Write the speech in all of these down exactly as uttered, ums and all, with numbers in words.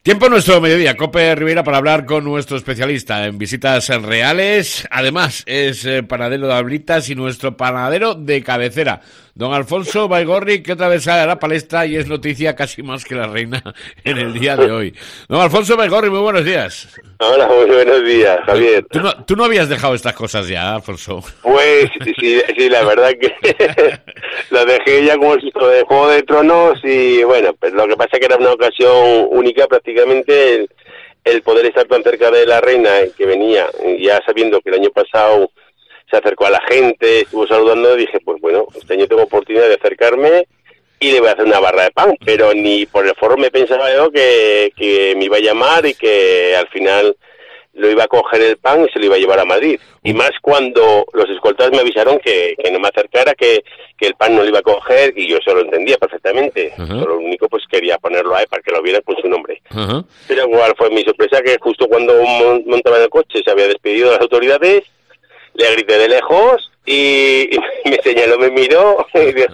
Tiempo nuestro mediodía, Cope Ribeira, para hablar con nuestro especialista en visitas reales. Además, es eh, panadero de Ablitas y nuestro panadero de cabecera, don Alfonso Baigorri, que otra vez sale a la palestra y es noticia casi más que la reina en el día de hoy. Don Alfonso Baigorri, muy buenos días. Hola, muy buenos días, Javier. ¿Tú no, tú no habías dejado estas cosas ya, Alfonso? Pues sí, sí, la verdad que lo dejé ya como si de Juego de Tronos y bueno, pues lo que pasa es que era una ocasión única prácticamente el, el poder estar tan cerca de la reina que venía, ya sabiendo que el año pasado se acercó a la gente, estuvo saludando, dije, pues bueno, este año tengo oportunidad de acercarme y le voy a hacer una barra de pan, pero ni por el foro me pensaba yo que, que me iba a llamar y que al final lo iba a coger el pan y se lo iba a llevar a Madrid. Y más cuando los escoltas me avisaron que, que no me acercara, que, que el pan no lo iba a coger, y yo eso lo entendía perfectamente. Uh-huh. Solo lo único, pues quería ponerlo ahí para que lo viera con su nombre. Uh-huh. Pero igual fue mi sorpresa que justo cuando montaba en el coche se había despedido de las autoridades, le grité de lejos y, y me señaló, me miró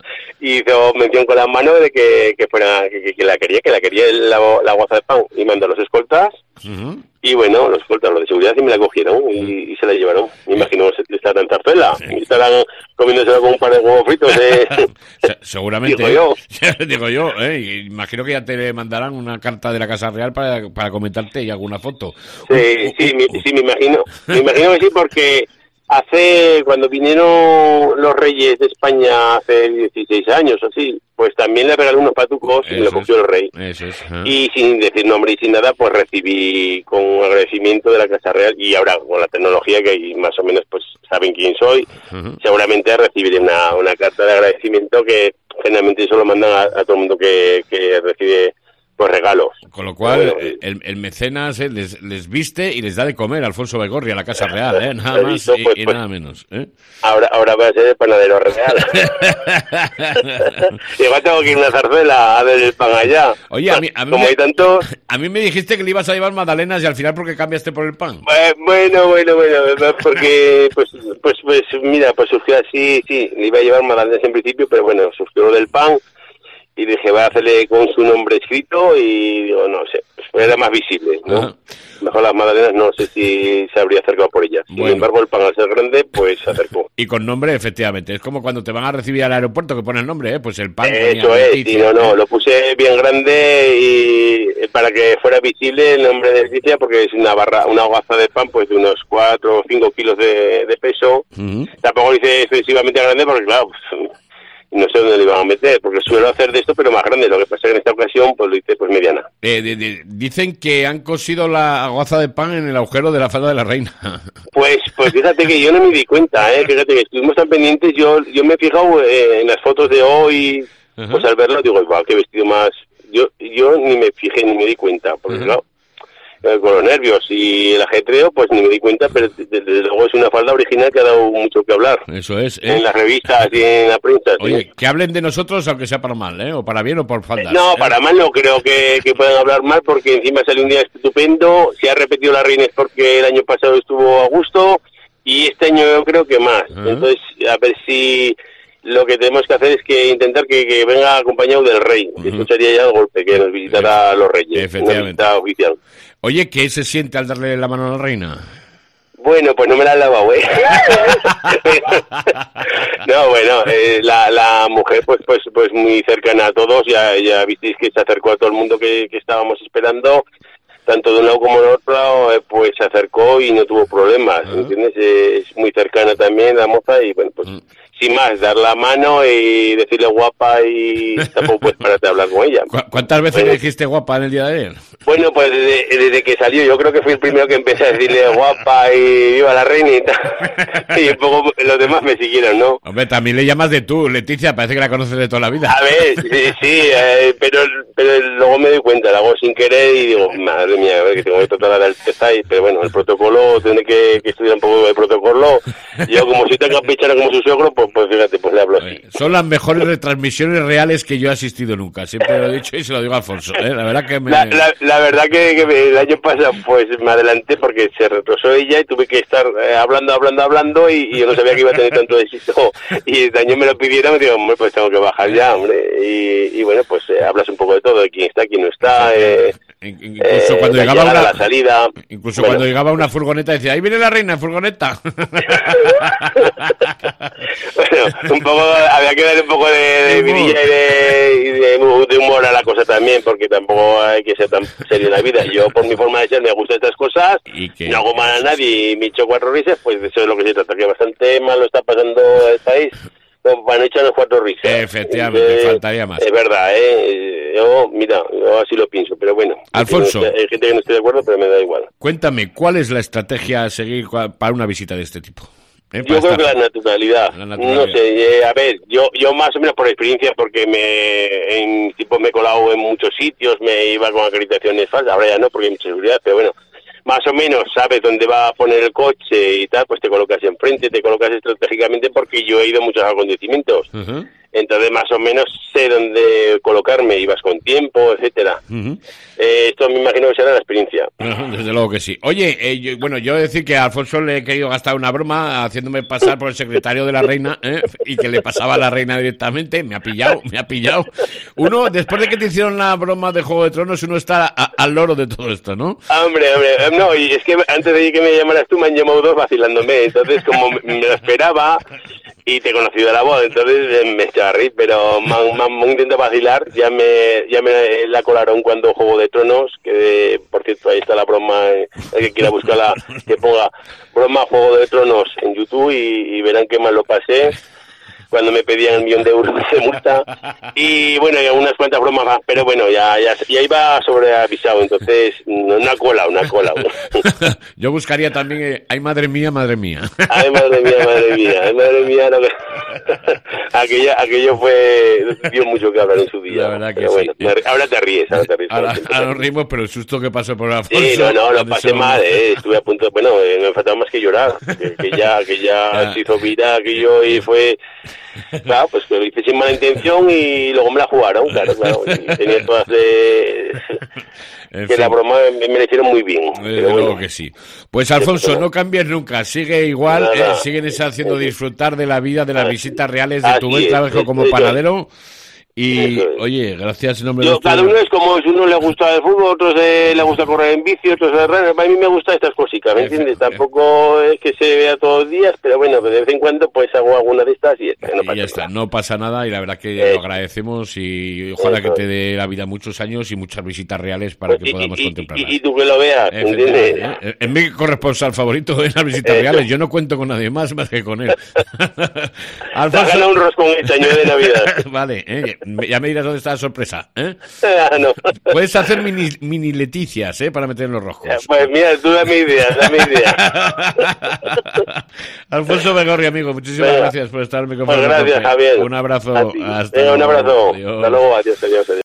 y hizo mención con las manos de que, que fuera que, que la quería, que la quería la, la guaza de pan, y mandó a los escoltas. Uh-huh. Y bueno, los escoltas, los de seguridad, y me la cogieron y, y se la llevaron. Me imagino que está tan zarzuela. Sí. Y estarán comiéndosela con un par de huevos fritos. Eh. Seguramente. Digo yo. Digo yo, eh. Imagino que ya te mandarán una carta de la Casa Real para, para comentarte y alguna foto. Sí, uh, sí, uh, me, sí, me imagino. Me imagino que sí, porque hace, cuando vinieron los reyes de España hace dieciséis años o así, pues también le regalé unos patucos y me lo cogió el rey. Eso es, ¿eh? Y sin decir nombre y sin nada, pues recibí con agradecimiento de la Casa Real, y ahora con la tecnología que más o menos pues saben quién soy, uh-huh. seguramente recibiré una, una carta de agradecimiento que generalmente eso lo mandan a, a todo el mundo que, que recibe pues regalos. Con lo cual, bueno, el, el mecenas eh, les, les viste y les da de comer a Alfonso Baigorri a la Casa Real, ¿eh? Nada más visto, pues, y, y pues, nada menos. ¿eh? Ahora ahora va a ser el panadero real. Igual tengo que ir a una zarzuela a ver el pan allá. Oye, a mí, a mí, Como me, hay tantos... a mí me dijiste que le ibas a llevar magdalenas y al final, ¿por qué cambiaste por el pan? Bueno, bueno, bueno, porque, pues, pues, pues, mira, pues surgió así, sí, le iba a llevar magdalenas en principio, pero bueno, surgió lo del pan. Y dije, voy a hacerle con su nombre escrito y digo, no sé, pues era más visible, ¿no? Ajá. Mejor las magdalenas no sé si se habría acercado por ellas. Bueno. Sin embargo, el pan al ser grande, pues se acercó. Y con nombre, efectivamente. Es como cuando te van a recibir al aeropuerto que pones nombre, ¿eh? Pues el pan. Eso es, sí, no, no, lo puse bien grande y para que fuera visible el nombre de Leticia, porque es una barra, una hogaza de pan, pues de unos cuatro o cinco kilos de, de peso. Uh-huh. Tampoco lo hice excesivamente grande porque, claro, pues, no sé dónde le iban a meter, porque suelo hacer de esto, pero más grande. Lo que pasa es que en esta ocasión, pues lo hice pues mediana. Eh, de, de, dicen que han cosido la guaza de pan en el agujero de la falda de la reina. Pues pues fíjate que yo no me di cuenta, ¿eh? Fíjate que estuvimos tan pendientes. Yo yo me he fijado eh, en las fotos de hoy, uh-huh. pues al verlo digo, wow, qué vestido más. Yo yo ni me fijé, ni me di cuenta, porque uh-huh. claro, con los nervios y el ajetreo, pues ni me di cuenta, pero desde luego es una falda original que ha dado mucho que hablar. Eso es, ¿eh? En las revistas y en la prensa. Oye, ¿sí? Que hablen de nosotros, aunque sea para mal, ¿eh? O para bien o por faldas. No, ¿eh? Para mal no creo que, que puedan hablar mal, porque encima salió un día estupendo. Si ha repetido la reina es porque el año pasado estuvo a gusto, y este año yo creo que más. Uh-huh. Entonces, a ver si... Lo que tenemos que hacer es que intentar que, que venga acompañado del rey. Uh-huh. Eso sería ya el golpe, que nos visitará a los reyes. Efectivamente. Una visita oficial. Oye, ¿qué se siente al darle la mano a la reina? Bueno, pues no me la he lavado, ¿eh? No, bueno, eh, la, la mujer pues pues pues muy cercana a todos. Ya, ya visteis que se acercó a todo el mundo que, que estábamos esperando. Tanto de un lado como del otro, eh, pues se acercó y no tuvo problemas, uh-huh. ¿entiendes? Eh, es muy cercana también la moza y, bueno, pues, uh-huh. sin más, dar la mano y decirle guapa y tampoco puedes pararte a hablar con ella. ¿Cu- ¿Cuántas veces le dijiste guapa en el día de ayer? Bueno, pues desde, desde que salió, yo creo que fui el primero que empecé a decirle guapa y viva la reina y tal. Y un poco los demás me siguieron, ¿no? Hombre, también le llamas de tú, Leticia, parece que la conoces de toda la vida. A ver, sí, sí eh, pero, pero luego me doy cuenta, la hago sin querer y digo, madre mía, a ver, que tengo que tratar de dar el test ahí, pero bueno, el protocolo, tendré que, que estudiar un poco de protocolo. Yo, como soy tan campechano como su suegro, pues, pues fíjate, pues le hablo así. Son las mejores retransmisiones reales que yo he asistido nunca, siempre lo he dicho y se lo digo a Alfonso, ¿eh? La verdad que me... La, la, la verdad que, que me, el año pasado, pues me adelanté porque se retrasó ella y tuve que estar eh, hablando, hablando, hablando y, y yo no sabía que iba a tener tanto éxito. Y el año me lo pidieron y digo, hombre, pues tengo que bajar ya, hombre. Y, y bueno, pues eh, hablas un poco de todo, de quién está, quién no está, eh, Incluso eh, cuando la llegaba llegada, una la salida. Incluso Bueno. cuando llegaba una furgoneta decía, ahí viene la reina, furgoneta. Bueno, un poco, había que darle un poco de, de vidilla y, de, y de, de humor a la cosa también, porque tampoco hay que ser tan serio en la vida. Yo, por mi forma de ser, me gustan estas cosas, ¿Y que, no hago mal a nadie y me echo cuatro risas, pues eso es lo que se trata, que bastante mal lo está pasando el país, como para no echarnos cuatro risas. Efectivamente, eh, faltaría más. Es verdad, ¿eh? Yo, mira, yo así lo pienso, pero bueno. Alfonso. Hay gente que no estoy de acuerdo, pero me da igual. Cuéntame, ¿cuál es la estrategia a seguir para una visita de este tipo? ¿Eh? Yo creo estar... que la naturalidad. la naturalidad. No sé, eh, a ver, yo yo más o menos por experiencia, porque me en tipo me he colado en muchos sitios, me iba con acreditaciones falsas, ahora ya no, porque hay mucha seguridad, pero bueno, más o menos sabes dónde va a poner el coche y tal, pues te colocas enfrente, te colocas estratégicamente, porque yo he ido a muchos acontecimientos. Uh-huh. Entonces más o menos sé dónde colocarme, ibas con tiempo, etcétera. Uh-huh. Eh, esto me imagino que será la experiencia. Uh-huh, desde luego que sí. Oye, eh, yo, bueno, yo he de decir que a Alfonso le he querido gastar una broma haciéndome pasar por el secretario de la reina, ¿eh? Y que le pasaba a la reina directamente. Me ha pillado, me ha pillado. Uno, después de que te hicieron la broma de Juego de Tronos, uno está a, al loro de todo esto, ¿no? Hombre, hombre, no, y es que antes de que me llamaras tú me han llamado dos vacilándome, entonces como me lo esperaba y te he conocido la voz, entonces me echaba a reír, pero me han, me han intentado vacilar, ya me ya me la colaron cuando Juego de Tronos, que por cierto ahí está la broma, el que quiera buscarla, que ponga broma Juego de Tronos en YouTube y, y verán qué mal lo pasé cuando me pedían un millón de euros de multa, y bueno, y unas cuantas bromas más, pero bueno, ya ya, ya iba sobreavisado, entonces una cola, una cola. Yo buscaría también, eh, ay madre mía, madre mía. Ay madre mía, madre mía, ay madre mía, no, aquello, aquello fue, dio mucho que hablar en su día. La verdad que pero sí. bueno, ahora te ríes, ahora te ríes. Ahora, ahora nos rimos, pero el susto que pasó por Alfonso. Sí, no, no, lo pasé mal, eh, estuve a punto, bueno, eh, me faltaba más que llorar, que, que ya, que ya se hizo vida aquello y fue... Claro, pues que lo hice sin mala intención y luego me la jugaron, claro, claro. Y tenía todas de... que fin. La broma me, me la hicieron muy bien. Desde luego bueno. que sí. Pues Alfonso, no cambies nunca, sigue igual, eh, sigues haciendo disfrutar de la vida, de las visitas reales, de tu buen trabajo como panadero. Y, oye, gracias en nombre Yo, de cada uno es como, si uno le gusta el fútbol, otros eh, le gusta correr en bici, otros de runner. A mí me gustan estas cositas, ¿me entiendes? Tampoco es que se vea todos los días, pero bueno, de vez en cuando pues hago alguna de estas y, está, no y pasa ya está, nada. No pasa nada y la verdad que eh, lo agradecemos y ojalá que te dé la vida muchos años y muchas visitas reales para que y, podamos y, contemplarlas. Y, y tú que lo veas, ¿entiendes? ¿eh? Es mi corresponsal favorito en las visitas Eso. reales, yo no cuento con nadie más más que con él. Alfonso... Te un roscón este año de Navidad. Vale, eh, ya me dirás dónde está la sorpresa, ¿eh? Ah, no. Puedes hacer mini, mini Leticias, ¿eh? Para meter en los roscos. Pues mira, tú dame ideas, dame ideas. Alfonso Baigorri, amigo, muchísimas Venga. gracias por estar en mi compañía. Pues gracias, Javier. Un abrazo. Hasta Venga, un abrazo. Adiós. Hasta luego, adiós, adiós, adiós.